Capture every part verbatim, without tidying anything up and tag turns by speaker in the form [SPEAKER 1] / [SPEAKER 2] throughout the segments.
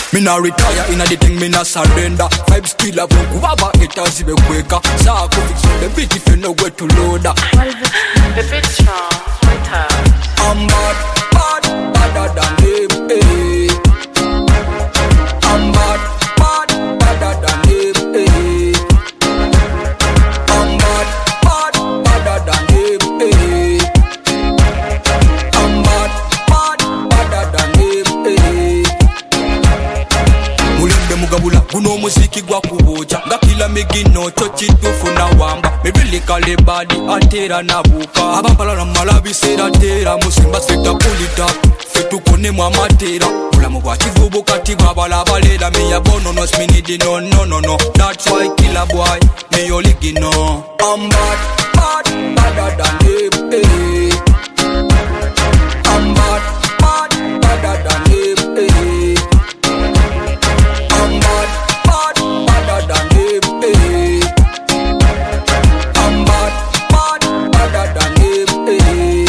[SPEAKER 1] Me nah retire inna the thing, me nah surrender. Vibes still a go waba haters ibe kweka. Sa ko fix on the beat if you know where to load up.
[SPEAKER 2] The beat strong, quite hard.
[SPEAKER 1] I'm bad, bad, badder than them, eh. I'm bad, bad, badder than them, eh. I'm bad, bad, badder than them, eh. I'm bad, bad, badder than them, eh. Mulembe mugabula, guno musiki gwa kuboja. Nga kila megino, chochi tufuna wamba. Me really call it body, atera na buka. Abampala na malabi sera tera. Musimba seta pulita, fetu kone mwa matera. Mula mwa chivubu kati babala balela. Me ya bono no sminidi no no no no. That's why killer boy, me yoligi no. I'm bad, bad, badder than them, eh. I'm bad, bad, badder than them, eh. I'm bad, bad, badder than them, eh. I'm bad, bad, badder than them, eh.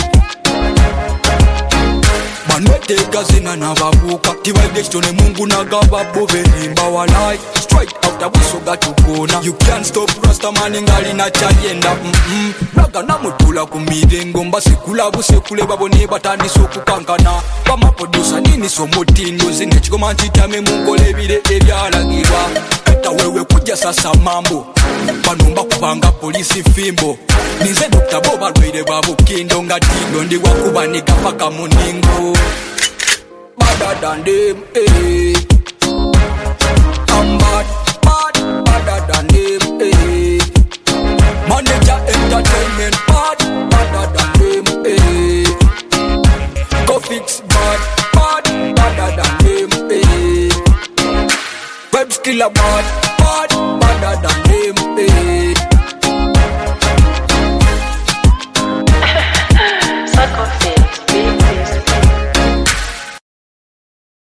[SPEAKER 1] Manwete gazina na babuka. Tiwa idestone mungu na gaba bove nimba walai. Straight after busoga tukona. You can't stop rasta maningali na chayenda. Mm-mm. Raga na mutula kumirengo. Mbasi kula buse kule babone batani soku kankana. Bama producer nini so mutindo. Zine chiko manchitame mungo lebide ebyala girwa. Eta wewe kuja sasa mambo. Banumba kupanga polisi fimbo. Nize Doctor Boba rwede babu kindo. Nga tindo ndi wakuba nika paka muningo. Badder than them, eh. I'm bad, bad, badder than them, eh. Manager entertainment, bad, badder than them, eh. Go fix bad, bad, badder than them, eh. Web skiller bad, bad, badder than them, eh.